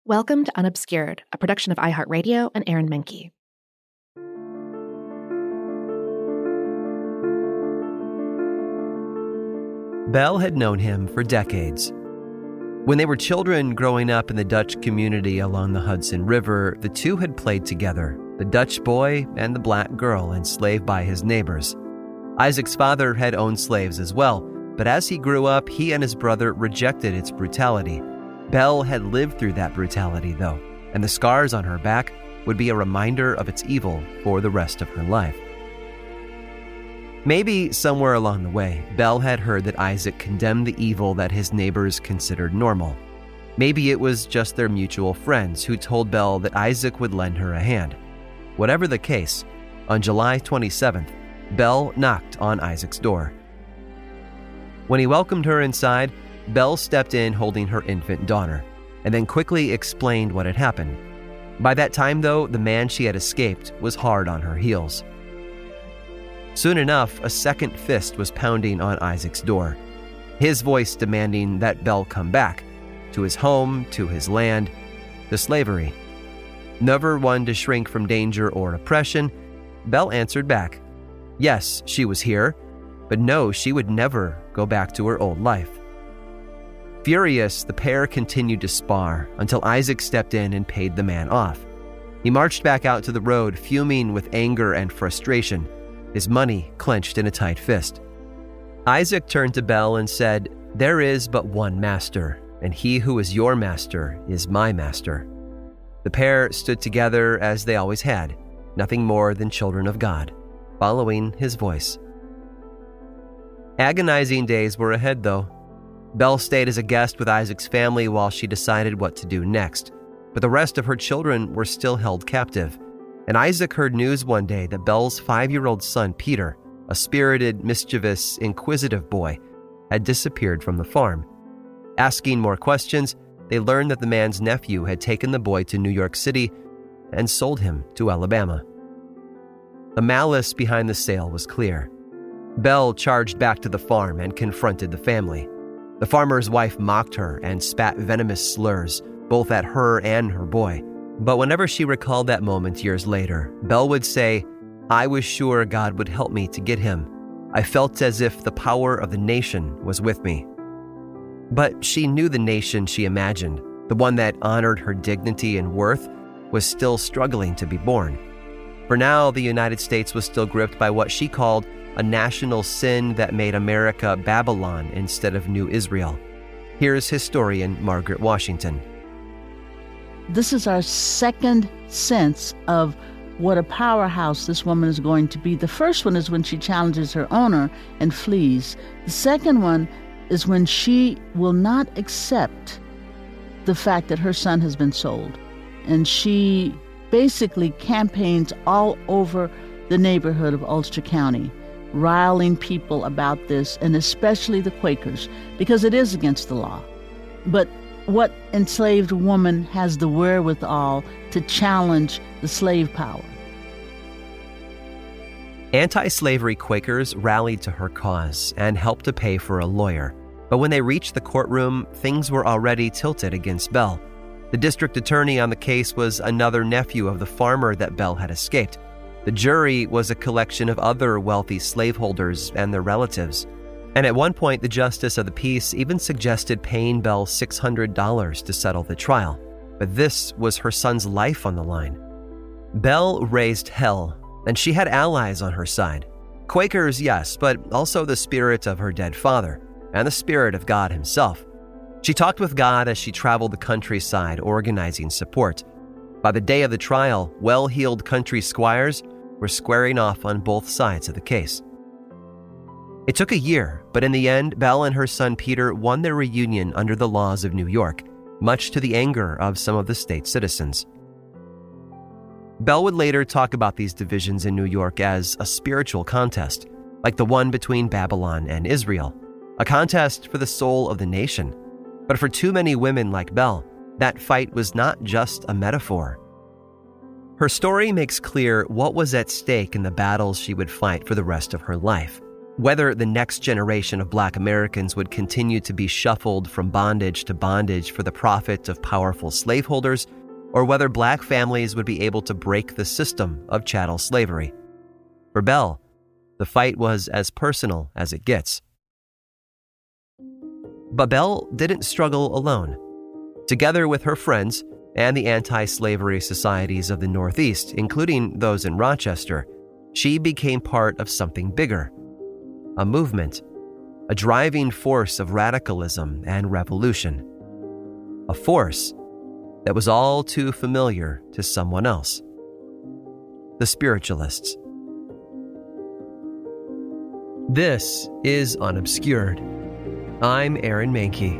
Welcome to Unobscured, a production of iHeartRadio and Aaron Menke. Belle had known him for decades. When they were children growing up in the Dutch community along the Hudson River, the two had played together, the Dutch boy and the black girl enslaved by his neighbors. Isaac's father had owned slaves as well, but as he grew up, he and his brother rejected its brutality. Belle had lived through that brutality, though, and the scars on her back would be a reminder of its evil for the rest of her life. Maybe somewhere along the way, Belle had heard that Isaac condemned the evil that his neighbors considered normal. Maybe it was just their mutual friends who told Belle that Isaac would lend her a hand. Whatever the case, on July 27th, Belle knocked on Isaac's door. When he welcomed her inside, Belle stepped in holding her infant daughter, and then quickly explained what had happened. By that time, though, the man she had escaped was hard on her heels. Soon enough, a second fist was pounding on Isaac's door, his voice demanding that Belle come back, to his home, to his land, to slavery. Never one to shrink from danger or oppression, Belle answered back. Yes, she was here, but no, she would never go back to her old life. Furious, the pair continued to spar until Isaac stepped in and paid the man off. He marched back out to the road, fuming with anger and frustration, his money clenched in a tight fist. Isaac turned to Belle and said, "There is but one master, and he who is your master is my master." The pair stood together as they always had, nothing more than children of God, following his voice. Agonizing days were ahead, though. Belle stayed as a guest with Isaac's family while she decided what to do next, but the rest of her children were still held captive. And Isaac heard news one day that Belle's 5-year-old son, Peter, a spirited, mischievous, inquisitive boy, had disappeared from the farm. Asking more questions, they learned that the man's nephew had taken the boy to New York City and sold him to Alabama. The malice behind the sale was clear. Belle charged back to the farm and confronted the family. The farmer's wife mocked her and spat venomous slurs, both at her and her boy. But whenever she recalled that moment years later, Belle would say, "I was sure God would help me to get him. I felt as if the power of the nation was with me." But she knew the nation she imagined, the one that honored her dignity and worth, was still struggling to be born. For now, the United States was still gripped by what she called a national sin that made America Babylon instead of New Israel. Here's historian Margaret Washington. This is our second sense of what a powerhouse this woman is going to be. The first one is when she challenges her owner and flees. The second one is when she will not accept the fact that her son has been sold. And she basically campaigns all over the neighborhood of Ulster County, riling people about this, and especially the Quakers, because it is against the law. But what enslaved woman has the wherewithal to challenge the slave power? Anti-slavery Quakers rallied to her cause and helped to pay for a lawyer. But when they reached the courtroom, things were already tilted against Belle. The district attorney on the case was another nephew of the farmer that Belle had escaped. The jury was a collection of other wealthy slaveholders and their relatives. And at one point, the justice of the peace even suggested paying Belle $600 to settle the trial. But this was her son's life on the line. Belle raised hell, and she had allies on her side. Quakers, yes, but also the spirit of her dead father and the spirit of God himself. She talked with God as she traveled the countryside organizing support. By the day of the trial, well-heeled country squires were squaring off on both sides of the case. It took a year, but in the end, Belle and her son Peter won their reunion under the laws of New York, much to the anger of some of the state's citizens. Belle would later talk about these divisions in New York as a spiritual contest, like the one between Babylon and Israel, a contest for the soul of the nation. But for too many women like Belle, that fight was not just a metaphor. Her story makes clear what was at stake in the battles she would fight for the rest of her life. Whether the next generation of Black Americans would continue to be shuffled from bondage to bondage for the profit of powerful slaveholders, or whether Black families would be able to break the system of chattel slavery. For Belle, the fight was as personal as it gets. But Belle didn't struggle alone. Together with her friends and the anti-slavery societies of the Northeast, including those in Rochester, she became part of something bigger. A movement, a driving force of radicalism and revolution. A force that was all too familiar to someone else. The Spiritualists. This is Unobscured. I'm Aaron Mahnke.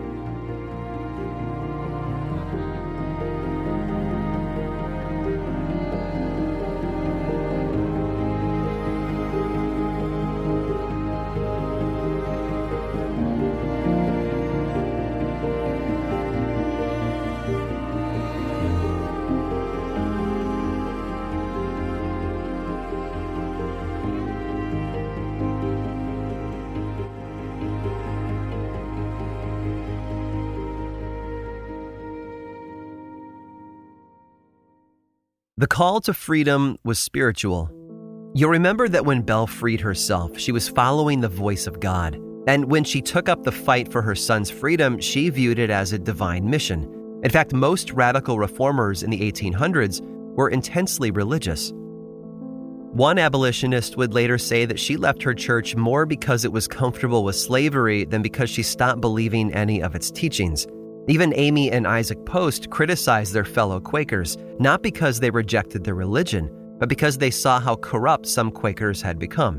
The call to freedom was spiritual. You'll remember that when Belle freed herself, she was following the voice of God. And when she took up the fight for her son's freedom, she viewed it as a divine mission. In fact, most radical reformers in the 1800s were intensely religious. One abolitionist would later say that she left her church more because it was comfortable with slavery than because she stopped believing any of its teachings. Even Amy and Isaac Post criticized their fellow Quakers, not because they rejected their religion, but because they saw how corrupt some Quakers had become.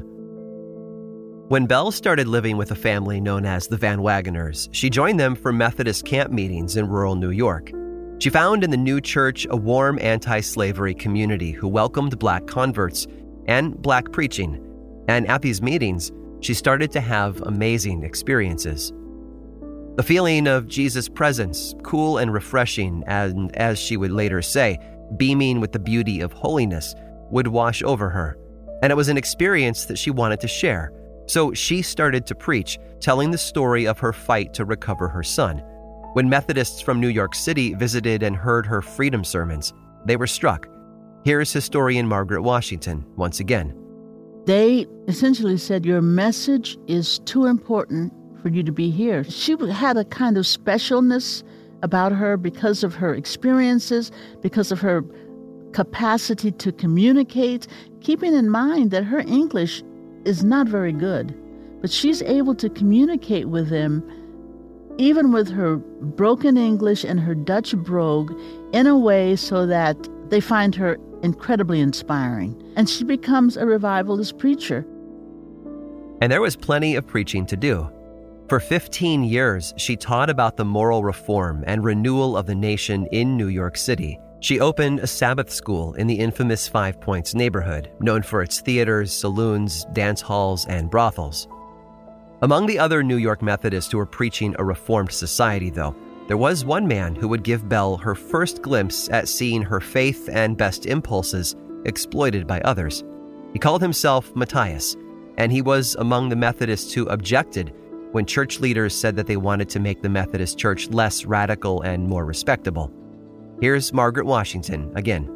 When Belle started living with a family known as the Van Wagoners, she joined them for Methodist camp meetings in rural New York. She found in the new church a warm anti-slavery community who welcomed Black converts and Black preaching. And at these meetings, she started to have amazing experiences. The feeling of Jesus' presence, cool and refreshing, and as she would later say, beaming with the beauty of holiness, would wash over her. And it was an experience that she wanted to share. So she started to preach, telling the story of her fight to recover her son. When Methodists from New York City visited and heard her freedom sermons, they were struck. Here's historian Margaret Washington once again. They essentially said, your message is too important for you to be here. She had a kind of specialness about her because of her experiences, because of her capacity to communicate, keeping in mind that her English is not very good, but she's able to communicate with them, even with her broken English and her Dutch brogue, in a way so that they find her incredibly inspiring. And she becomes a revivalist preacher. And there was plenty of preaching to do. For 15 years, she taught about the moral reform and renewal of the nation in New York City. She opened a Sabbath school in the infamous Five Points neighborhood, known for its theaters, saloons, dance halls, and brothels. Among the other New York Methodists who were preaching a reformed society, though, there was one man who would give Belle her first glimpse at seeing her faith and best impulses exploited by others. He called himself Matthias, and he was among the Methodists who objected when church leaders said that they wanted to make the Methodist Church less radical and more respectable. Here's Margaret Washington again.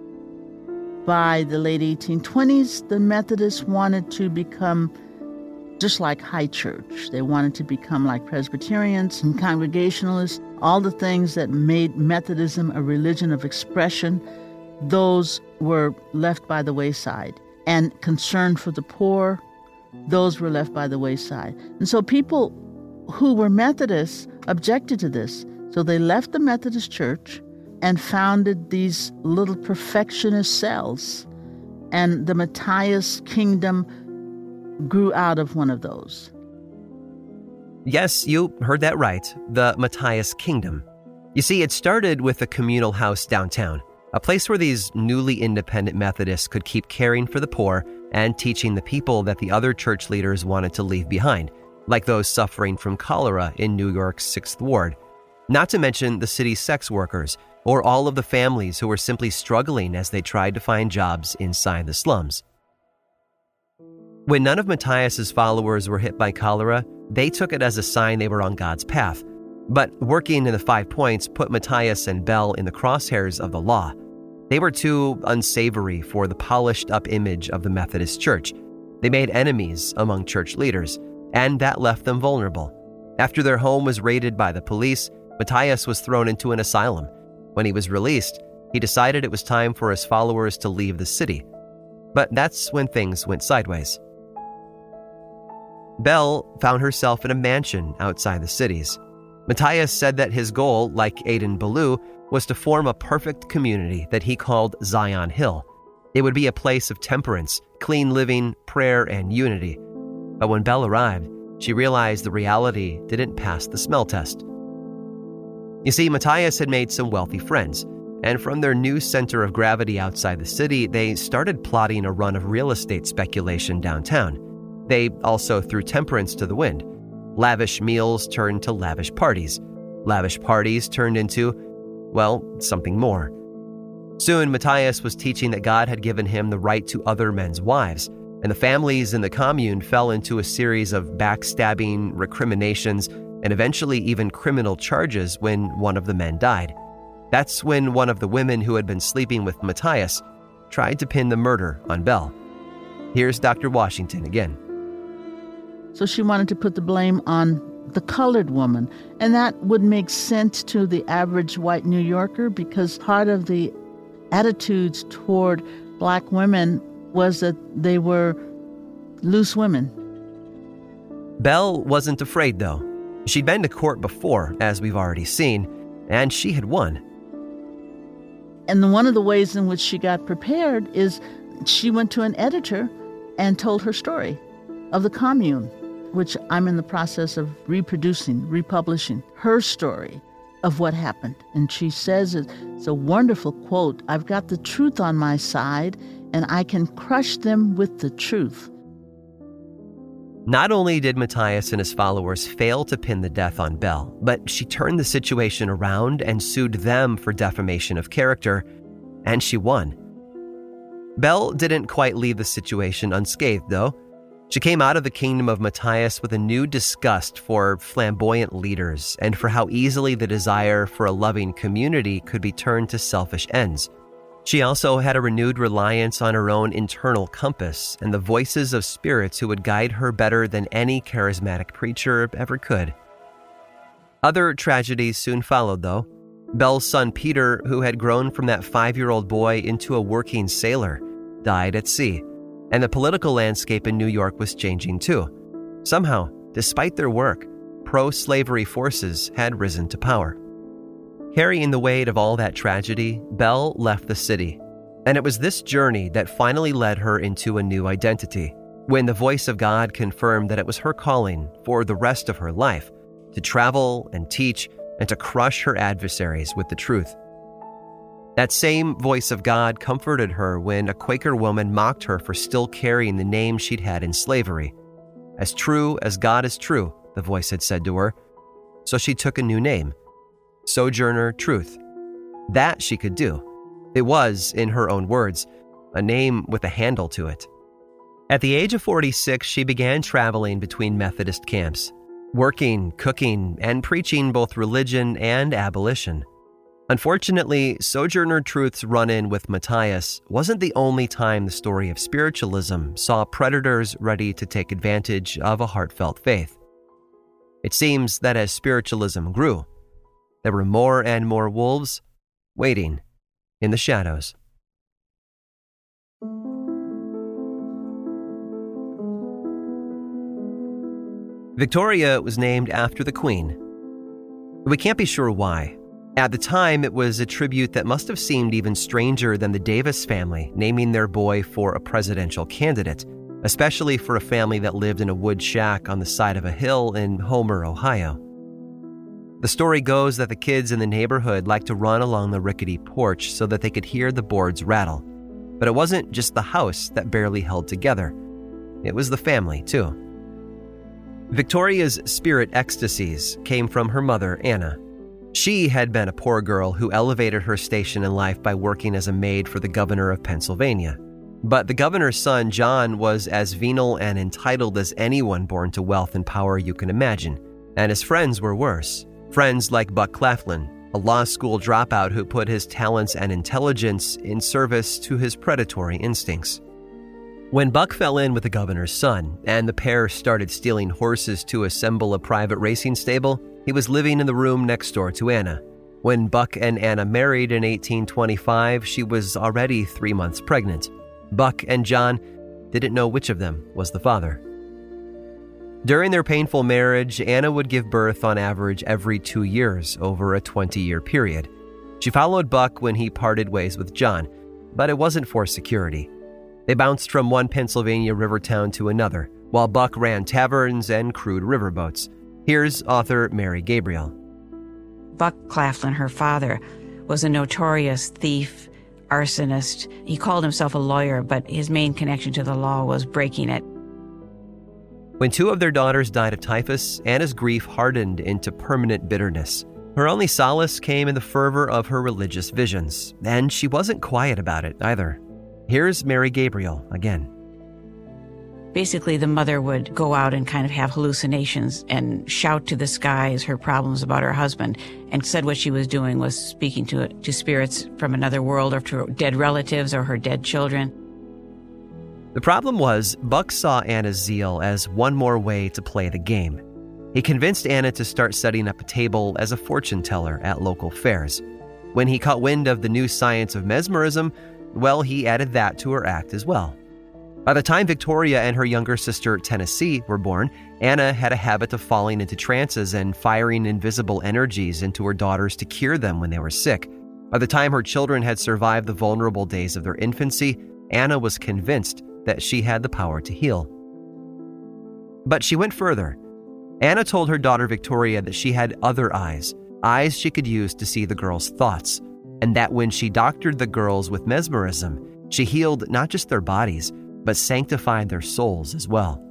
By the late 1820s, the Methodists wanted to become just like high church. They wanted to become like Presbyterians and Congregationalists, all the things that made Methodism a religion of expression. Those were left by the wayside. And concern for the poor, those were left by the wayside. And so people who were Methodists objected to this. So they left the Methodist Church and founded these little perfectionist cells. And the Matthias kingdom grew out of one of those. Yes, you heard that right. The Matthias kingdom. You see, it started with a communal house downtown, a place where these newly independent Methodists could keep caring for the poor and teaching the people that the other church leaders wanted to leave behind, like those suffering from cholera in New York's 6th Ward. Not to mention the city's sex workers, or all of the families who were simply struggling as they tried to find jobs inside the slums. When none of Matthias's followers were hit by cholera, they took it as a sign they were on God's path. But working in the 5 points put Matthias and Bell in the crosshairs of the law. They were too unsavory for the polished-up image of the Methodist Church. They made enemies among church leaders, and that left them vulnerable. After their home was raided by the police, Matthias was thrown into an asylum. When he was released, he decided it was time for his followers to leave the city. But that's when things went sideways. Bell found herself in a mansion outside the cities. Matthias said that his goal, like Aiden Ballou, was to form a perfect community that he called Zion Hill. It would be a place of temperance, clean living, prayer, and unity. But when Bell arrived, she realized the reality didn't pass the smell test. You see, Matthias had made some wealthy friends, and from their new center of gravity outside the city, they started plotting a run of real estate speculation downtown. They also threw temperance to the wind. Lavish meals turned to lavish parties. Lavish parties turned into, well, something more. Soon, Matthias was teaching that God had given him the right to other men's wives, and the families in the commune fell into a series of backstabbing, recriminations, and eventually even criminal charges when one of the men died. That's when one of the women who had been sleeping with Matthias tried to pin the murder on Bell. Here's Dr. Washington again. So she wanted to put the blame on the colored woman, and that would make sense to the average white New Yorker because part of the attitudes toward black women was that they were loose women. Bell wasn't afraid, though. She'd been to court before, as we've already seen, and she had won. And one of the ways in which she got prepared is she went to an editor and told her story of the commune, which I'm in the process of republishing her story of what happened. And she says it's a wonderful quote, "I've got the truth on my side, and I can crush them with the truth." Not only did Matthias and his followers fail to pin the death on Bell, but she turned the situation around and sued them for defamation of character, and she won. Bell didn't quite leave the situation unscathed, though. She came out of the kingdom of Matthias with a new disgust for flamboyant leaders and for how easily the desire for a loving community could be turned to selfish ends. She also had a renewed reliance on her own internal compass and the voices of spirits who would guide her better than any charismatic preacher ever could. Other tragedies soon followed, though. Bell's son Peter, who had grown from that 5-year-old boy into a working sailor, died at sea. And the political landscape in New York was changing too. Somehow, despite their work, pro-slavery forces had risen to power. Carrying the weight of all that tragedy, Bell left the city. And it was this journey that finally led her into a new identity, when the voice of God confirmed that it was her calling for the rest of her life to travel and teach and to crush her adversaries with the truth. That same voice of God comforted her when a Quaker woman mocked her for still carrying the name she'd had in slavery. As true as God is true, the voice had said to her. So she took a new name, Sojourner Truth. That she could do. It was, in her own words, a name with a handle to it. At the age of 46, she began traveling between Methodist camps, working, cooking, and preaching both religion and abolition. Unfortunately, Sojourner Truth's run-in with Matthias wasn't the only time the story of spiritualism saw predators ready to take advantage of a heartfelt faith. It seems that as spiritualism grew, there were more and more wolves waiting in the shadows. Victoria was named after the Queen. We can't be sure why. At the time, it was a tribute that must have seemed even stranger than the Davis family naming their boy for a presidential candidate, especially for a family that lived in a wood shack on the side of a hill in Homer, Ohio. The story goes that the kids in the neighborhood liked to run along the rickety porch so that they could hear the boards rattle. But it wasn't just the house that barely held together. It was the family, too. Victoria's spirit ecstasies came from her mother, Anna. She had been a poor girl who elevated her station in life by working as a maid for the governor of Pennsylvania. But the governor's son, John, was as venal and entitled as anyone born to wealth and power you can imagine. And his friends were worse. Friends like Buck Claflin, a law school dropout who put his talents and intelligence in service to his predatory instincts. When Buck fell in with the governor's son, and the pair started stealing horses to assemble a private racing stable, he was living in the room next door to Anna. When Buck and Anna married in 1825, she was already 3 months pregnant. Buck and John didn't know which of them was the father. During their painful marriage, Anna would give birth on average every 2 years over a 20-year period. She followed Buck when he parted ways with John, but it wasn't for security. They bounced from one Pennsylvania river town to another, while Buck ran taverns and crewed riverboats. Here's author Mary Gabriel. Buck Claflin, her father, was a notorious thief, arsonist. He called himself a lawyer, but his main connection to the law was breaking it. When 2 of their daughters died of typhus, Anna's grief hardened into permanent bitterness. Her only solace came in the fervor of her religious visions, and she wasn't quiet about it either. Here's Mary Gabriel again. Basically, the mother would go out and kind of have hallucinations and shout to the skies her problems about her husband, and said what she was doing was speaking to spirits from another world or to dead relatives or her dead children. The problem was, Buck saw Anna's zeal as one more way to play the game. He convinced Anna to start setting up a table as a fortune teller at local fairs. When he caught wind of the new science of mesmerism, well, he added that to her act as well. By the time Victoria and her younger sister, Tennessee, were born, Anna had a habit of falling into trances and firing invisible energies into her daughters to cure them when they were sick. By the time her children had survived the vulnerable days of their infancy, Anna was convinced that she had the power to heal. But she went further. Anna told her daughter Victoria that she had other eyes she could use to see the girls' thoughts, and that when she doctored the girls with mesmerism, she healed not just their bodies, but sanctified their souls as well.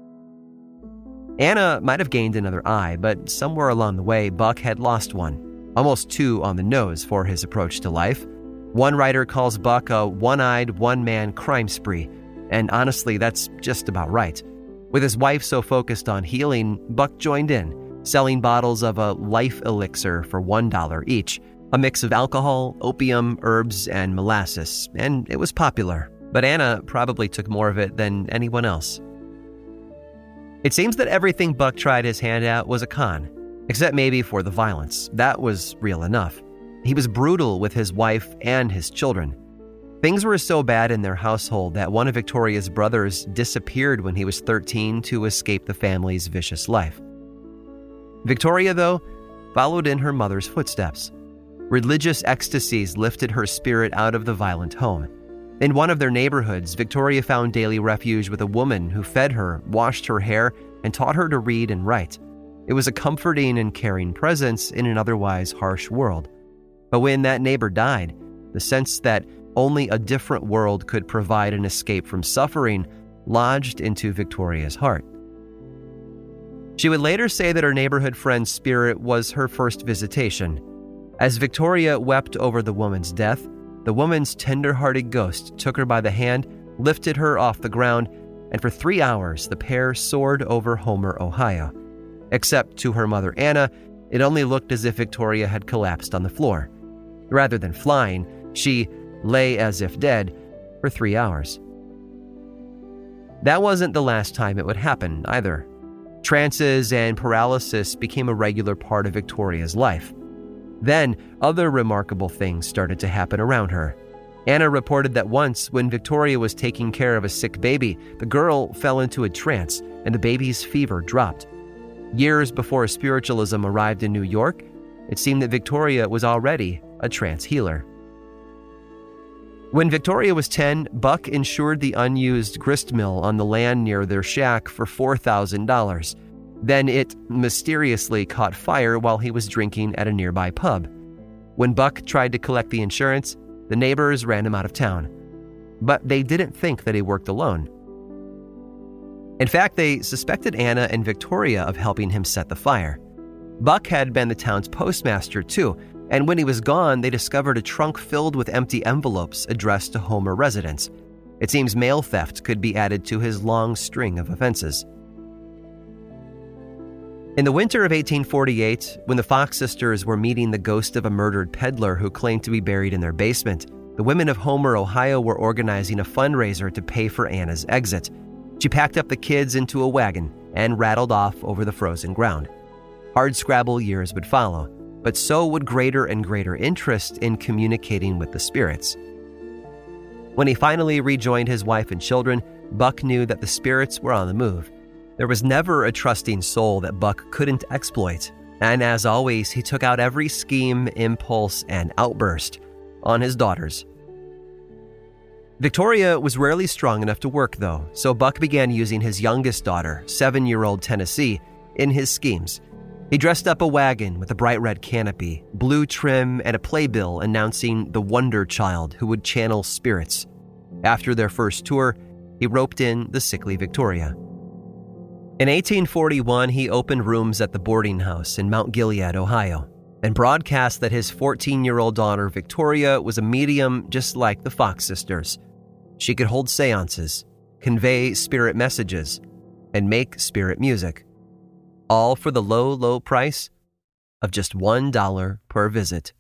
Anna might have gained another eye, but somewhere along the way, Buck had lost one, almost 2 on the nose for his approach to life. One writer calls Buck a one-eyed, one-man crime spree, and honestly, that's just about right. With his wife so focused on healing, Buck joined in, selling bottles of a life elixir for $1 each, a mix of alcohol, opium, herbs, and molasses, and it was popular. But Anna probably took more of it than anyone else. It seems that everything Buck tried his hand at was a con, except maybe for the violence. That was real enough. He was brutal with his wife and his children. Things were so bad in their household that one of Victoria's brothers disappeared when he was 13 to escape the family's vicious life. Victoria, though, followed in her mother's footsteps. Religious ecstasies lifted her spirit out of the violent home. In one of their neighborhoods, Victoria found daily refuge with a woman who fed her, washed her hair, and taught her to read and write. It was a comforting and caring presence in an otherwise harsh world. But when that neighbor died, the sense that only a different world could provide an escape from suffering lodged into Victoria's heart. She would later say that her neighborhood friend's spirit was her first visitation. As Victoria wept over the woman's death, the woman's tender-hearted ghost took her by the hand, lifted her off the ground, and for 3 hours the pair soared over Homer, Ohio. Except to her mother Anna, it only looked as if Victoria had collapsed on the floor. Rather than flying, she lay as if dead for 3 hours. That wasn't the last time it would happen either. Trances and paralysis became a regular part of Victoria's life. Then, other remarkable things started to happen around her. Anna reported that once, when Victoria was taking care of a sick baby, the girl fell into a trance and the baby's fever dropped. Years before spiritualism arrived in New York, it seemed that Victoria was already a trance healer. When Victoria was 10, Buck insured the unused grist mill on the land near their shack for $4,000. Then it mysteriously caught fire while he was drinking at a nearby pub. When Buck tried to collect the insurance, the neighbors ran him out of town. But they didn't think that he worked alone. In fact, they suspected Anna and Victoria of helping him set the fire. Buck had been the town's postmaster too, and when he was gone, they discovered a trunk filled with empty envelopes addressed to Homer residents. It seems mail theft could be added to his long string of offenses. In the winter of 1848, when the Fox sisters were meeting the ghost of a murdered peddler who claimed to be buried in their basement, the women of Homer, Ohio were organizing a fundraiser to pay for Anna's exit. She packed up the kids into a wagon and rattled off over the frozen ground. Hardscrabble years would follow, but so would greater and greater interest in communicating with the spirits. When he finally rejoined his wife and children, Buck knew that the spirits were on the move. There was never a trusting soul that Buck couldn't exploit, and as always, he took out every scheme, impulse, and outburst on his daughters. Victoria was rarely strong enough to work, though, so Buck began using his youngest daughter, 7-year-old Tennessee, in his schemes. He dressed up a wagon with a bright red canopy, blue trim, and a playbill announcing the Wonder Child who would channel spirits. After their first tour, he roped in the sickly Victoria. In 1841, he opened rooms at the boarding house in Mount Gilead, Ohio, and broadcast that his 14-year-old daughter, Victoria, was a medium just like the Fox sisters. She could hold seances, convey spirit messages, and make spirit music. All for the low, low price of just $1 per visit.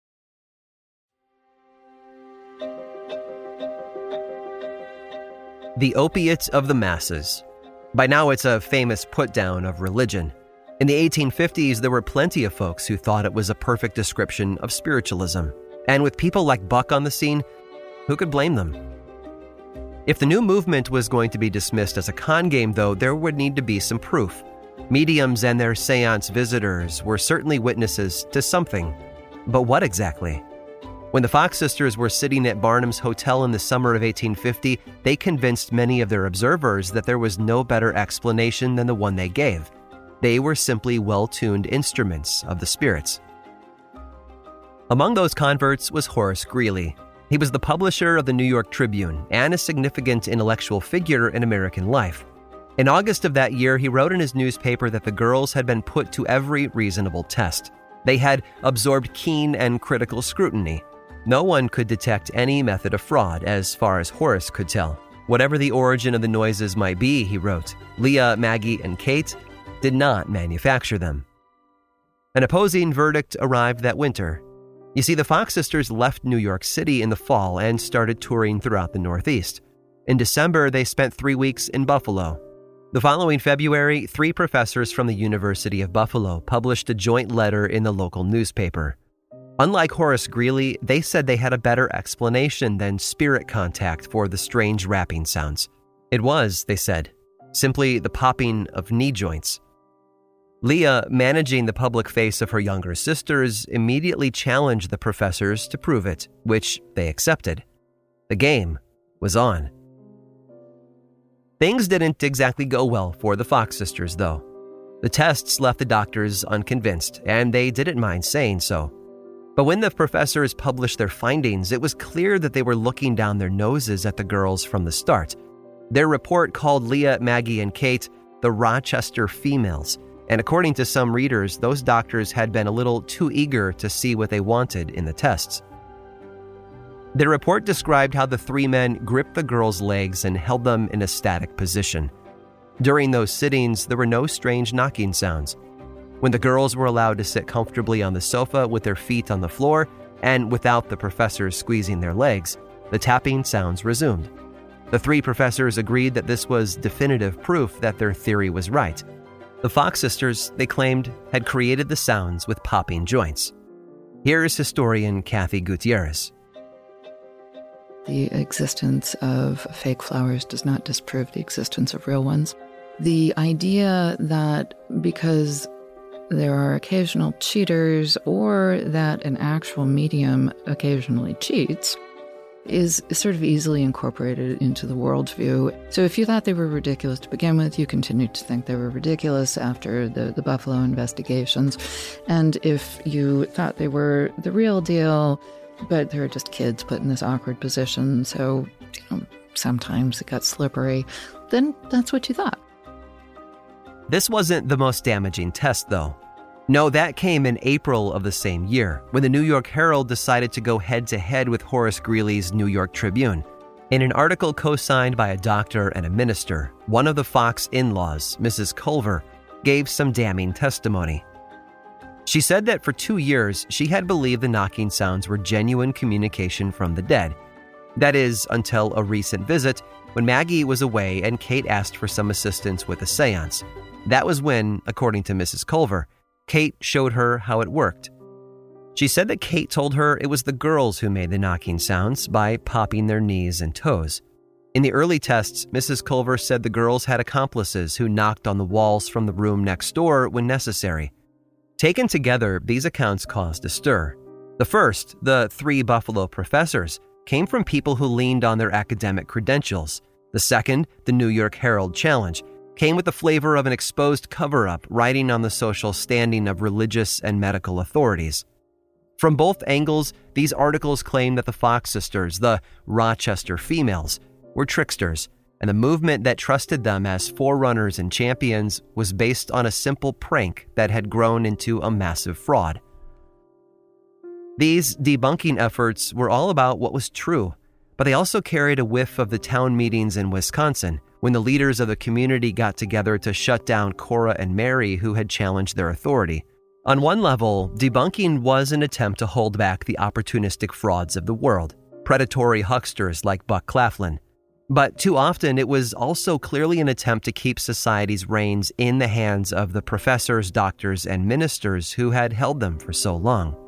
The opiate of the masses. By now, it's a famous put-down of religion. In the 1850s, there were plenty of folks who thought it was a perfect description of spiritualism. And with people like Buck on the scene, who could blame them? If the new movement was going to be dismissed as a con game, though, there would need to be some proof. Mediums and their seance visitors were certainly witnesses to something. But what exactly? When the Fox sisters were sitting at Barnum's Hotel in the summer of 1850, they convinced many of their observers that there was no better explanation than the one they gave. They were simply well-tuned instruments of the spirits. Among those converts was Horace Greeley. He was the publisher of the New York Tribune and a significant intellectual figure in American life. In August of that year, he wrote in his newspaper that the girls had been put to every reasonable test. They had absorbed keen and critical scrutiny. No one could detect any method of fraud, as far as Horace could tell. Whatever the origin of the noises might be, he wrote, Leah, Maggie, and Kate did not manufacture them. An opposing verdict arrived that winter. You see, the Fox sisters left New York City in the fall and started touring throughout the Northeast. In December, they spent 3 weeks in Buffalo. The following February, 3 professors from the University of Buffalo published a joint letter in the local newspaper. Unlike Horace Greeley, they said they had a better explanation than spirit contact for the strange rapping sounds. It was, they said, simply the popping of knee joints. Leah, managing the public face of her younger sisters, immediately challenged the professors to prove it, which they accepted. The game was on. Things didn't exactly go well for the Fox sisters, though. The tests left the doctors unconvinced, and they didn't mind saying so. But when the professors published their findings, it was clear that they were looking down their noses at the girls from the start. Their report called Leah, Maggie, and Kate the Rochester females, and according to some readers, those doctors had been a little too eager to see what they wanted in the tests. The report described how the 3 men gripped the girls' legs and held them in a static position. During those sittings, there were no strange knocking sounds. When the girls were allowed to sit comfortably on the sofa with their feet on the floor and without the professors squeezing their legs, the tapping sounds resumed. The 3 professors agreed that this was definitive proof that their theory was right. The Fox sisters, they claimed, had created the sounds with popping joints. Here's historian Kathy Gutierrez. The existence of fake flowers does not disprove the existence of real ones. The idea that because there are occasional cheaters or that an actual medium occasionally cheats is sort of easily incorporated into the worldview. So if you thought they were ridiculous to begin with, you continued to think they were ridiculous after the Buffalo investigations. And if you thought they were the real deal, but they were just kids put in this awkward position, so sometimes it got slippery, then that's what you thought. This wasn't the most damaging test, though. No, that came in April of the same year, when the New York Herald decided to go head-to-head with Horace Greeley's New York Tribune. In an article co-signed by a doctor and a minister, one of the Fox in-laws, Mrs. Culver, gave some damning testimony. She said that for 2 years, she had believed the knocking sounds were genuine communication from the dead. That is, until a recent visit when Maggie was away and Kate asked for some assistance with a seance. That was when, according to Mrs. Culver, Kate showed her how it worked. She said that Kate told her it was the girls who made the knocking sounds by popping their knees and toes. In the early tests, Mrs. Culver said the girls had accomplices who knocked on the walls from the room next door when necessary. Taken together, these accounts caused a stir. The first, the 3 Buffalo professors, came from people who leaned on their academic credentials. The second, the New York Herald Challenge, came with the flavor of an exposed cover-up riding on the social standing of religious and medical authorities. From both angles, these articles claim that the Fox sisters, the Rochester females, were tricksters, and the movement that trusted them as forerunners and champions was based on a simple prank that had grown into a massive fraud. These debunking efforts were all about what was true, but they also carried a whiff of the town meetings in Wisconsin when the leaders of the community got together to shut down Cora and Mary, who had challenged their authority. On one level, debunking was an attempt to hold back the opportunistic frauds of the world, predatory hucksters like Buck Claflin. But too often, it was also clearly an attempt to keep society's reins in the hands of the professors, doctors, and ministers who had held them for so long.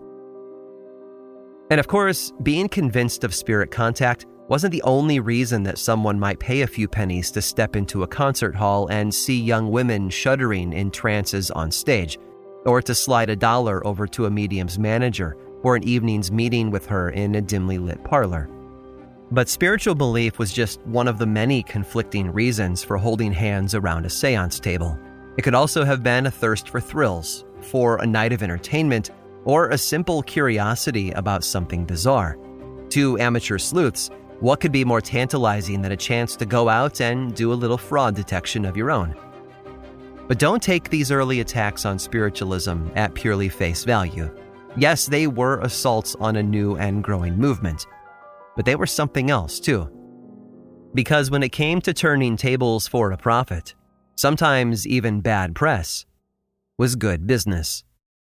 And of course, being convinced of spirit contact wasn't the only reason that someone might pay a few pennies to step into a concert hall and see young women shuddering in trances on stage, or to slide $1 over to a medium's manager for an evening's meeting with her in a dimly lit parlor. But spiritual belief was just one of the many conflicting reasons for holding hands around a seance table. It could also have been a thirst for thrills, for a night of entertainment, or a simple curiosity about something bizarre. To amateur sleuths, what could be more tantalizing than a chance to go out and do a little fraud detection of your own? But don't take these early attacks on spiritualism at purely face value. Yes, they were assaults on a new and growing movement, but they were something else too. Because when it came to turning tables for a profit, sometimes even bad press was good business.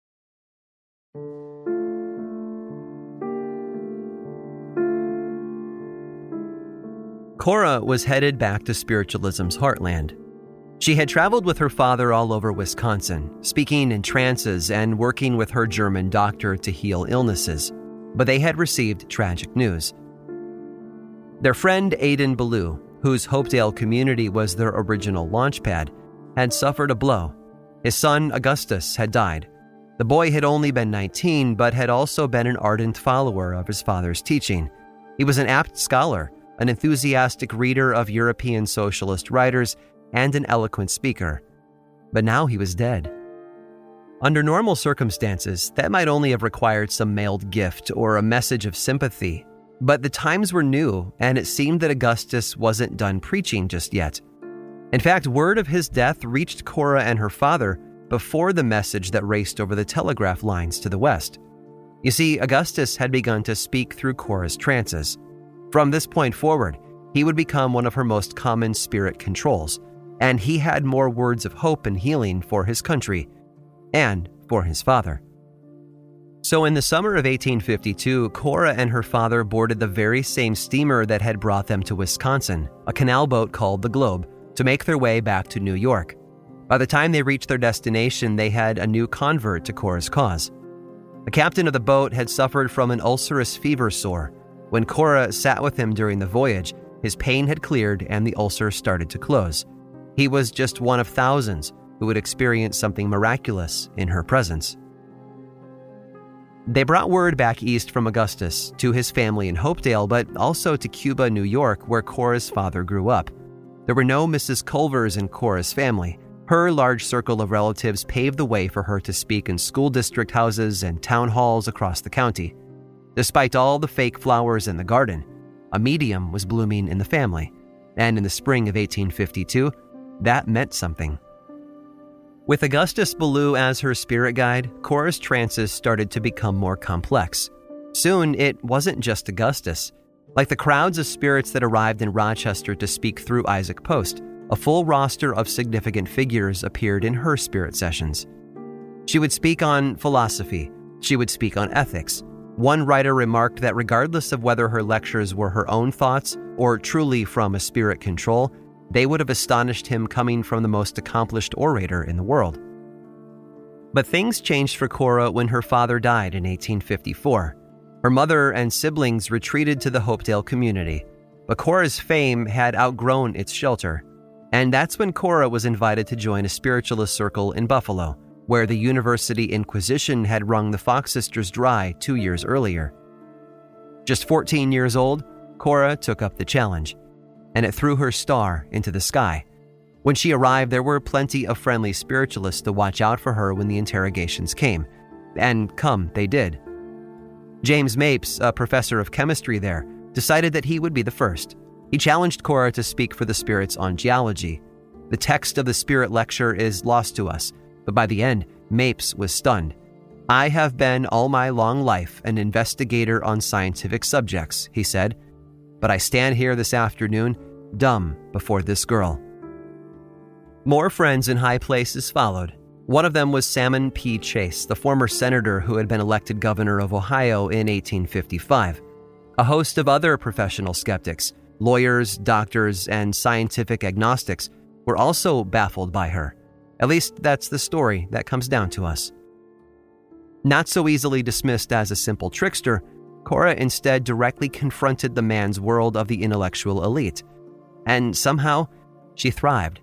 Cora was headed back to spiritualism's heartland. She had traveled with her father all over Wisconsin, speaking in trances and working with her German doctor to heal illnesses, but they had received tragic news. Their friend Aidan Ballou, whose Hopedale community was their original launchpad, had suffered a blow. His son Augustus had died. The boy had only been 19, but had also been an ardent follower of his father's teaching. He was an apt scholar, an enthusiastic reader of European socialist writers, and an eloquent speaker. But now he was dead. Under normal circumstances, that might only have required some mailed gift or a message of sympathy. But the times were new, and it seemed that Augustus wasn't done preaching just yet. In fact, word of his death reached Cora and her father before the message that raced over the telegraph lines to the west. You see, Augustus had begun to speak through Cora's trances. From this point forward, he would become one of her most common spirit controls, and he had more words of hope and healing for his country and for his father. So in the summer of 1852, Cora and her father boarded the very same steamer that had brought them to Wisconsin, a canal boat called the Globe, to make their way back to New York. By the time they reached their destination, they had a new convert to Cora's cause. The captain of the boat had suffered from an ulcerous fever sore. When Cora sat with him during the voyage, his pain had cleared and the ulcer started to close. He was just one of thousands who would experience something miraculous in her presence. They brought word back east from Augustus to his family in Hopedale, but also to Cuba, New York, where Cora's father grew up. There were no Mrs. Culvers in Cora's family. Her large circle of relatives paved the way for her to speak in school district houses and town halls across the county. Despite all the fake flowers in the garden, a medium was blooming in the family, and in the spring of 1852, that meant something. With Augustus Ballou as her spirit guide, Cora's trances started to become more complex. Soon, it wasn't just Augustus. Like the crowds of spirits that arrived in Rochester to speak through Isaac Post, a full roster of significant figures appeared in her spirit sessions. She would speak on philosophy. She would speak on ethics. One writer remarked that regardless of whether her lectures were her own thoughts or truly from a spirit control, they would have astonished him coming from the most accomplished orator in the world. But things changed for Cora when her father died in 1854. Her mother and siblings retreated to the Hopedale community, but Cora's fame had outgrown its shelter, and that's when Cora was invited to join a spiritualist circle in Buffalo, where the University Inquisition had wrung the Fox sisters dry 2 years earlier. Just 14 years old, Cora took up the challenge, and it threw her star into the sky. When she arrived, there were plenty of friendly spiritualists to watch out for her when the interrogations came, and come they did. James Mapes, a professor of chemistry there, decided that he would be the first. He challenged Cora to speak for the spirits on geology. The text of the spirit lecture is lost to us, but by the end, Mapes was stunned. "I have been all my long life an investigator on scientific subjects," he said, "but I stand here this afternoon, dumb before this girl." More friends in high places followed. One of them was Salmon P. Chase, the former senator who had been elected governor of Ohio in 1855. A host of other professional skeptics, lawyers, doctors, and scientific agnostics, were also baffled by her. At least that's the story that comes down to us. Not so easily dismissed as a simple trickster, Cora instead directly confronted the man's world of the intellectual elite. And somehow, she thrived.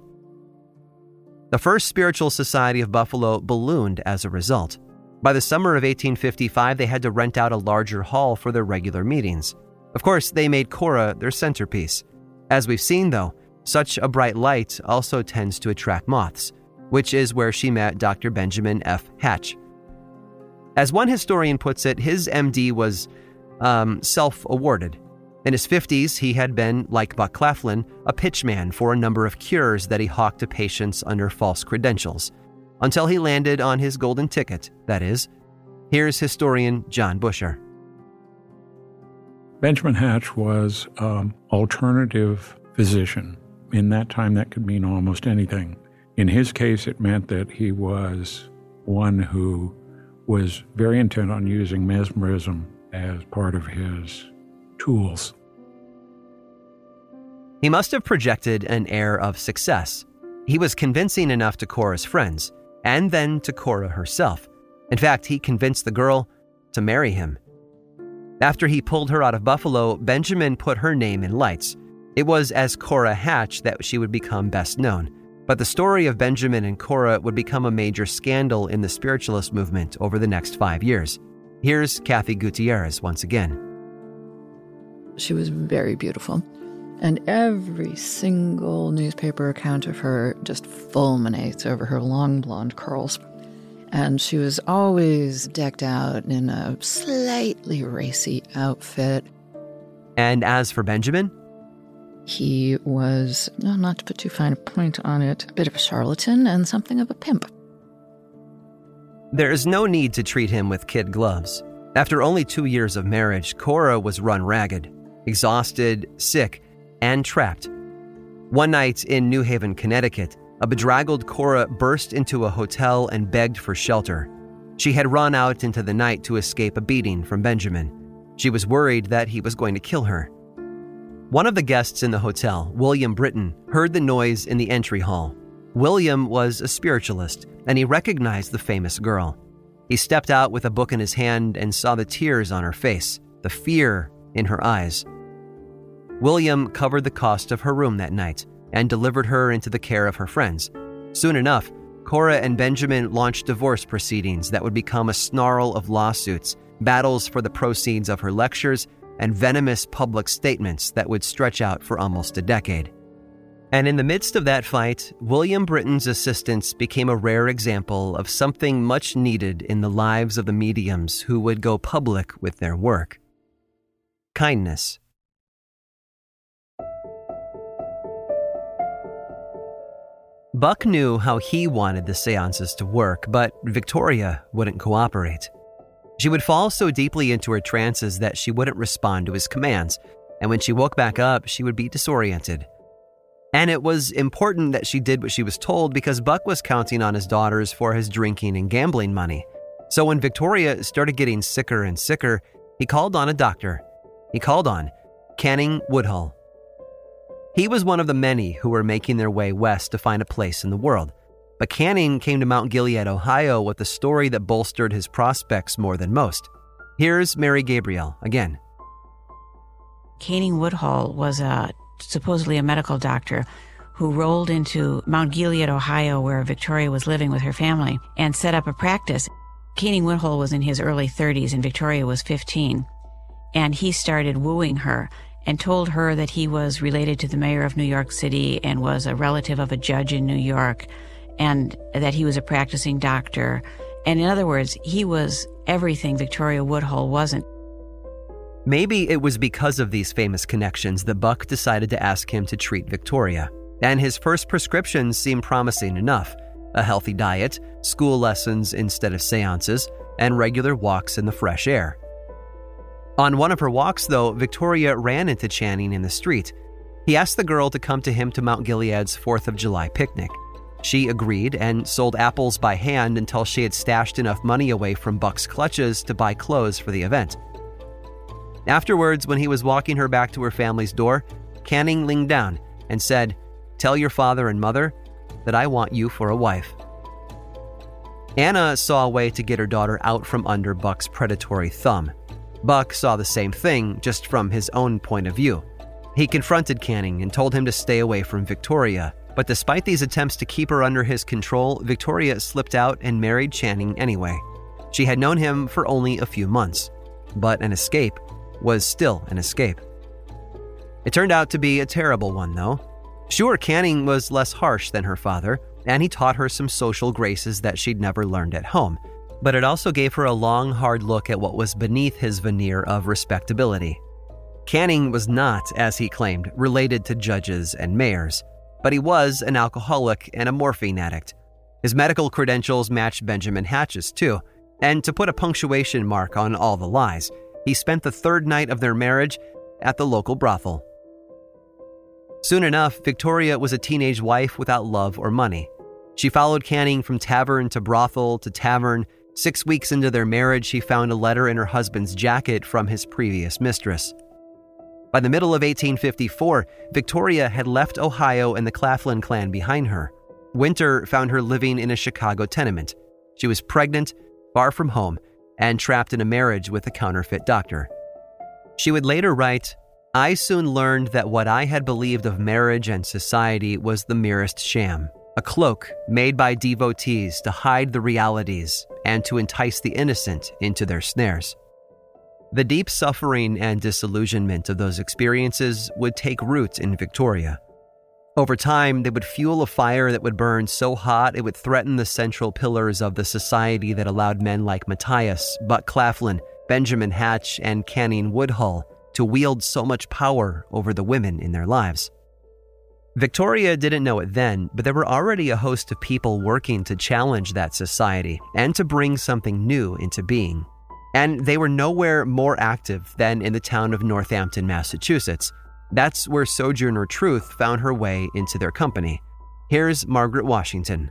The First Spiritual Society of Buffalo ballooned as a result. By the summer of 1855, they had to rent out a larger hall for their regular meetings. Of course, they made Cora their centerpiece. As we've seen, though, such a bright light also tends to attract moths, which is where she met Dr. Benjamin F. Hatch. As one historian puts it, his MD was self-awarded. In his 50s, he had been, like Buck Claflin, a pitchman for a number of cures that he hawked to patients under false credentials, until he landed on his golden ticket, that is. Here's historian John Busher. Benjamin Hatch was an alternative physician. In that time, that could mean almost anything. In his case, it meant that he was one who was very intent on using mesmerism as part of his tools. He must have projected an air of success. He was convincing enough to Cora's friends, and then to Cora herself. In fact, he convinced the girl to marry him. After he pulled her out of Buffalo, Benjamin put her name in lights. It was as Cora Hatch that she would become best known. But the story of Benjamin and Cora would become a major scandal in the spiritualist movement over the next 5 years. Here's Kathy Gutierrez once again. She was very beautiful, and every single newspaper account of her just fulminates over her long blonde curls. And she was always decked out in a slightly racy outfit. And as for Benjamin? He was, not to put too fine a point on it, a bit of a charlatan and something of a pimp. There is no need to treat him with kid gloves. After only 2 years of marriage, Cora was run ragged, exhausted, sick, and trapped. One night in New Haven, Connecticut, a bedraggled Cora burst into a hotel and begged for shelter. She had run out into the night to escape a beating from Benjamin. She was worried that he was going to kill her. One of the guests in the hotel, William Britton, heard the noise in the entry hall. William was a spiritualist, and he recognized the famous girl. He stepped out with a book in his hand and saw the tears on her face, the fear in her eyes. William covered the cost of her room that night and delivered her into the care of her friends. Soon enough, Cora and Benjamin launched divorce proceedings that would become a snarl of lawsuits, battles for the proceeds of her lectures, and venomous public statements that would stretch out for almost a decade. And in the midst of that fight, William Britton's assistance became a rare example of something much needed in the lives of the mediums who would go public with their work: kindness. Buck knew how he wanted the seances to work, but Victoria wouldn't cooperate. She would fall so deeply into her trances that she wouldn't respond to his commands. and when she woke back up, she would be disoriented. And it was important that she did what she was told because Buck was counting on his daughters for his drinking and gambling money. So when Victoria started getting sicker and sicker, he called on a doctor. He called on Canning Woodhull. He was one of the many who were making their way west to find a place in the world. But Canning came to Mount Gilead, Ohio with a story that bolstered his prospects more than most. Here's Mary Gabriel again. Canning Woodhull was supposedly a medical doctor who rolled into Mount Gilead, Ohio, where Victoria was living with her family, and set up a practice. Canning Woodhull was in his early 30s and Victoria was 15. And he started wooing her and told her that he was related to the mayor of New York City and was a relative of a judge in New York, and that he was a practicing doctor. And in other words, he was everything Victoria Woodhull wasn't. Maybe it was because of these famous connections that Buck decided to ask him to treat Victoria. And his first prescriptions seemed promising enough. A healthy diet, school lessons instead of seances, and regular walks in the fresh air. On one of her walks, though, Victoria ran into Channing in the street. He asked the girl to come to him to Mount Gilead's 4th of July picnic. She agreed and sold apples by hand until she had stashed enough money away from Buck's clutches to buy clothes for the event. Afterwards, when he was walking her back to her family's door, Canning leaned down and said, "Tell your father and mother that I want you for a wife." Anna saw a way to get her daughter out from under Buck's predatory thumb. Buck saw the same thing, just from his own point of view. He confronted Canning and told him to stay away from Victoria, but despite these attempts to keep her under his control, Victoria slipped out and married Channing anyway. She had known him for only a few months, but an escape was still an escape. It turned out to be a terrible one, though. Sure, Canning was less harsh than her father, and he taught her some social graces that she'd never learned at home. But it also gave her a long, hard look at what was beneath his veneer of respectability. Canning was not, as he claimed, related to judges and mayors, but he was an alcoholic and a morphine addict. His medical credentials matched Benjamin Hatch's, too, and to put a punctuation mark on all the lies, he spent the third night of their marriage at the local brothel. Soon enough, Victoria was a teenage wife without love or money. She followed Canning from tavern to brothel to tavern. 6 weeks into their marriage, she found a letter in her husband's jacket from his previous mistress. By the middle of 1854, Victoria had left Ohio and the Claflin clan behind her. Winter found her living in a Chicago tenement. She was pregnant, far from home, and trapped in a marriage with a counterfeit doctor. She would later write, "I soon learned that what I had believed of marriage and society was the merest sham, a cloak made by devotees to hide the realities and to entice the innocent into their snares." The deep suffering and disillusionment of those experiences would take root in Victoria. Over time, they would fuel a fire that would burn so hot it would threaten the central pillars of the society that allowed men like Matthias, Buck Claflin, Benjamin Hatch, and Canning Woodhull to wield so much power over the women in their lives. Victoria didn't know it then, but there were already a host of people working to challenge that society and to bring something new into being. And they were nowhere more active than in the town of Northampton, Massachusetts. That's where Sojourner Truth found her way into their company. Here's Margaret Washington.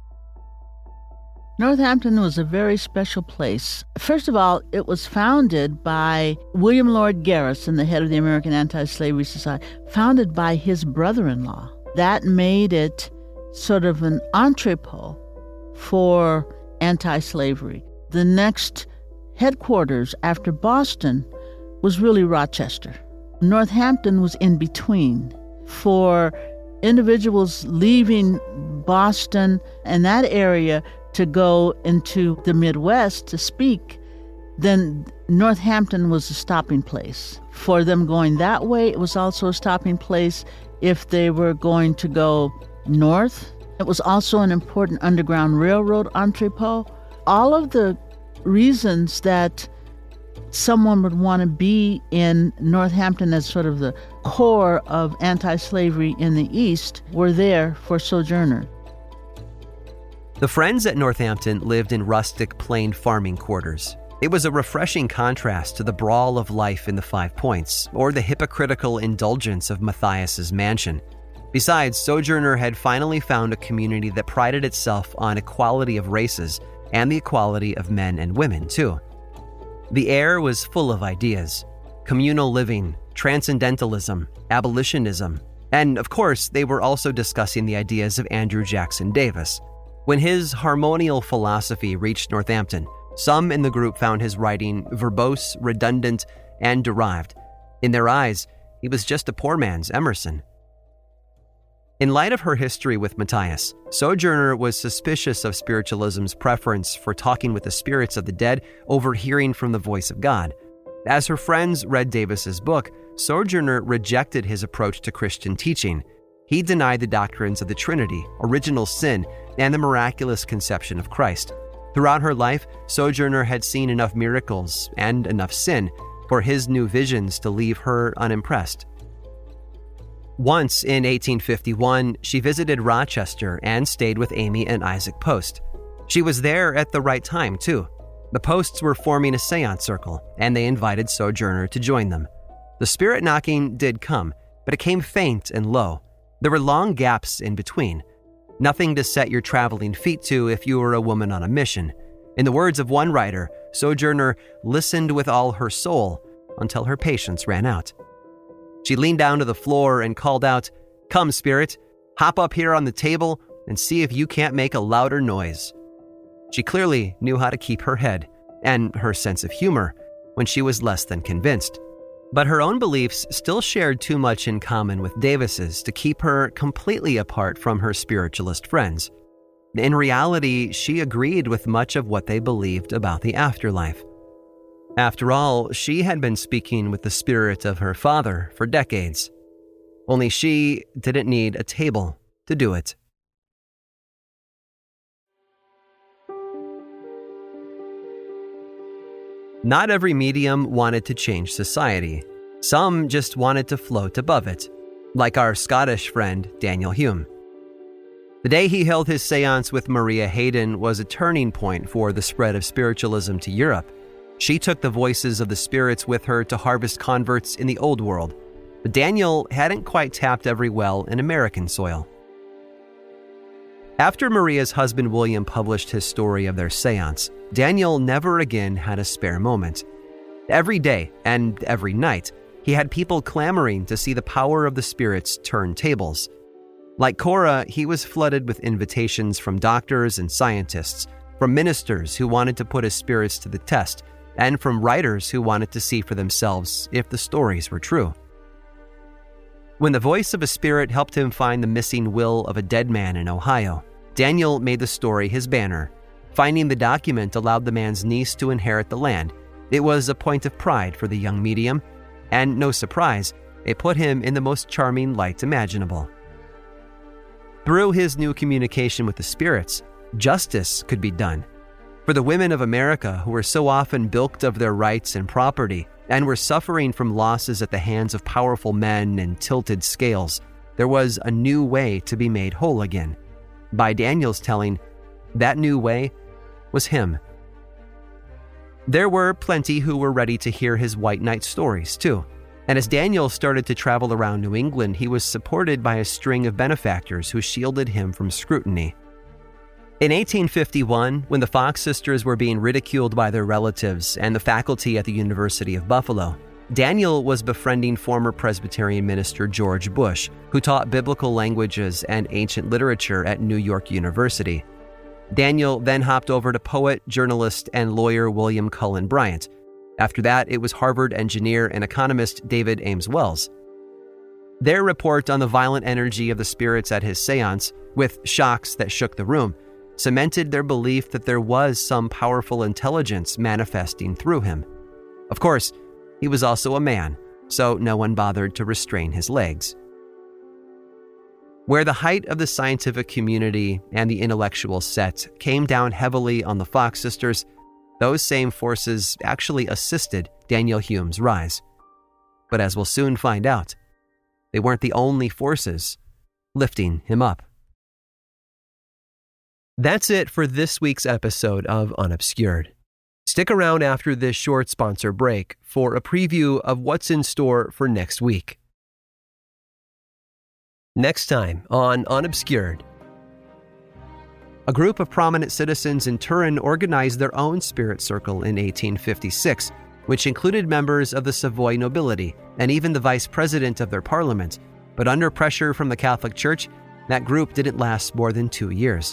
Northampton was a very special place. First of all, it was founded by William Lloyd Garrison, the head of the American Anti-Slavery Society, founded by his brother-in-law. That made it sort of an entrepot for anti-slavery. The next headquarters after Boston was really Rochester. Northampton was in between. For individuals leaving Boston and that area to go into the Midwest to speak, then Northampton was a stopping place. For them going that way, it was also a stopping place if they were going to go north. It was also an important Underground Railroad entrepot. All of the reasons that someone would want to be in Northampton as sort of the core of anti-slavery in the East were there for Sojourner. The Friends at Northampton lived in rustic, plain farming quarters. It was a refreshing contrast to the brawl of life in the 5 Points, or the hypocritical indulgence of Matthias's mansion. Besides, Sojourner had finally found a community that prided itself on equality of races and the equality of men and women, too. The air was full of ideas: communal living, transcendentalism, abolitionism, and of course, they were also discussing the ideas of Andrew Jackson Davis. When his harmonial philosophy reached Northampton, some in the group found his writing verbose, redundant, and derived. In their eyes, he was just a poor man's Emerson. In light of her history with Matthias, Sojourner was suspicious of spiritualism's preference for talking with the spirits of the dead over hearing from the voice of God. As her friends read Davis's book, Sojourner rejected his approach to Christian teaching. He denied the doctrines of the Trinity, original sin, and the miraculous conception of Christ. Throughout her life, Sojourner had seen enough miracles and enough sin for his new visions to leave her unimpressed. Once, in 1851, she visited Rochester and stayed with Amy and Isaac Post. She was there at the right time, too. The Posts were forming a seance circle, and they invited Sojourner to join them. The spirit knocking did come, but it came faint and low. There were long gaps in between. Nothing to set your traveling feet to if you were a woman on a mission. In the words of one writer, Sojourner listened with all her soul until her patience ran out. She leaned down to the floor and called out, "Come, spirit, hop up here on the table and see if you can't make a louder noise." She clearly knew how to keep her head and her sense of humor when she was less than convinced. But her own beliefs still shared too much in common with Davis's to keep her completely apart from her spiritualist friends. In reality, she agreed with much of what they believed about the afterlife. After all, she had been speaking with the spirit of her father for decades. Only she didn't need a table to do it. Not every medium wanted to change society. Some just wanted to float above it, like our Scottish friend Daniel Hume. The day he held his seance with Maria Hayden was a turning point for the spread of spiritualism to Europe. She took the voices of the spirits with her to harvest converts in the Old World, but Daniel hadn't quite tapped every well in American soil. After Maria's husband William published his story of their seance, Daniel never again had a spare moment. Every day and every night, he had people clamoring to see the power of the spirits turn tables. Like Cora, he was flooded with invitations from doctors and scientists, from ministers who wanted to put his spirits to the test, and from writers who wanted to see for themselves if the stories were true. When the voice of a spirit helped him find the missing will of a dead man in Ohio, Daniel made the story his banner. Finding the document allowed the man's niece to inherit the land. It was a point of pride for the young medium, and no surprise, it put him in the most charming light imaginable. Through his new communication with the spirits, justice could be done. For the women of America who were so often bilked of their rights and property and were suffering from losses at the hands of powerful men and tilted scales, there was a new way to be made whole again. By Daniel's telling, that new way was him. There were plenty who were ready to hear his White Knight stories, too. And as Daniel started to travel around New England, he was supported by a string of benefactors who shielded him from scrutiny. In 1851, when the Fox sisters were being ridiculed by their relatives and the faculty at the University of Buffalo, Daniel was befriending former Presbyterian minister George Bush, who taught biblical languages and ancient literature at New York University. Daniel then hopped over to poet, journalist, and lawyer William Cullen Bryant. After that, it was Harvard engineer and economist David Ames Wells. Their report on the violent energy of the spirits at his seance, with shocks that shook the room, cemented their belief that there was some powerful intelligence manifesting through him. Of course, he was also a man, so no one bothered to restrain his legs. Where the height of the scientific community and the intellectual set came down heavily on the Fox sisters, those same forces actually assisted Daniel Hume's rise. But as we'll soon find out, they weren't the only forces lifting him up. That's it for this week's episode of Unobscured. Stick around after this short sponsor break for a preview of what's in store for next week. Next time on Unobscured. A group of prominent citizens in Turin organized their own spirit circle in 1856, which included members of the Savoy nobility and even the vice president of their parliament. But under pressure from the Catholic Church, that group didn't last more than 2 years.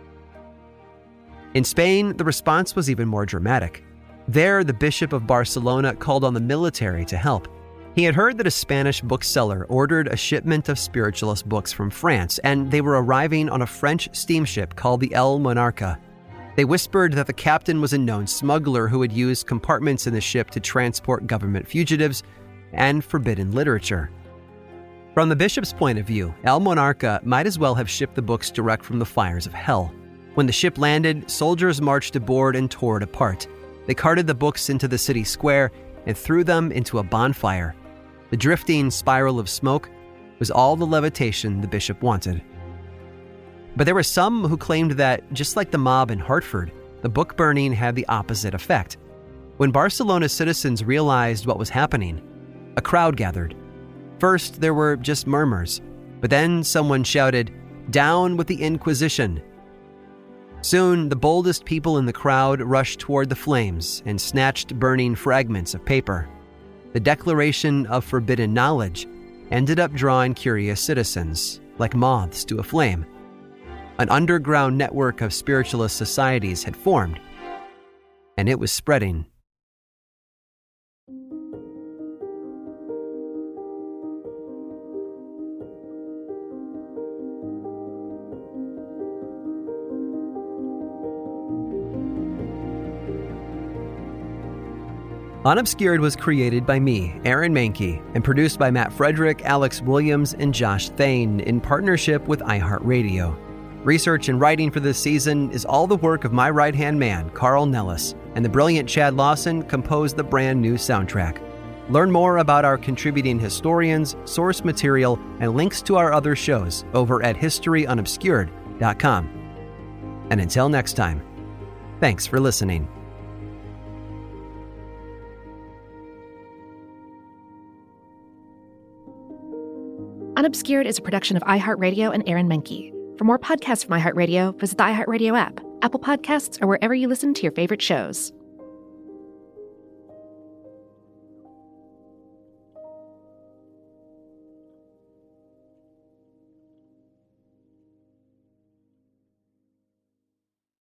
In Spain, the response was even more dramatic. There, the Bishop of Barcelona called on the military to help. He had heard that a Spanish bookseller ordered a shipment of spiritualist books from France, and they were arriving on a French steamship called the El Monarca. They whispered that the captain was a known smuggler who had used compartments in the ship to transport government fugitives and forbidden literature. From the bishop's point of view, El Monarca might as well have shipped the books direct from the fires of hell. When the ship landed, soldiers marched aboard and tore it apart. They carted the books into the city square and threw them into a bonfire. The drifting spiral of smoke was all the levitation the bishop wanted. But there were some who claimed that, just like the mob in Hartford, the book burning had the opposite effect. When Barcelona's citizens realized what was happening, a crowd gathered. First, there were just murmurs, but then someone shouted, "Down with the Inquisition!" Soon, the boldest people in the crowd rushed toward the flames and snatched burning fragments of paper. The Declaration of Forbidden Knowledge ended up drawing curious citizens, like moths to a flame. An underground network of spiritualist societies had formed, and it was spreading. Unobscured was created by me, Aaron Mahnke, and produced by Matt Frederick, Alex Williams, and Josh Thane in partnership with iHeartRadio. Research and writing for this season is all the work of my right-hand man, Carl Nellis, and the brilliant Chad Lawson composed the brand new soundtrack. Learn more about our contributing historians, source material, and links to our other shows over at historyunobscured.com. And until next time, thanks for listening. Unobscured is a production of iHeartRadio and Aaron Mahnke. For more podcasts from iHeartRadio, visit the iHeartRadio app, Apple Podcasts, or wherever you listen to your favorite shows.